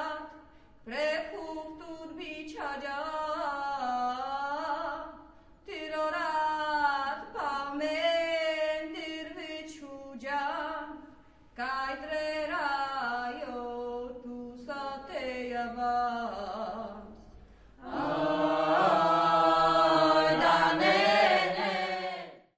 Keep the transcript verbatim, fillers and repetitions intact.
stat, precum turbiciagia, tirorat pamendir veciugia, cai treraio tu sa te yava.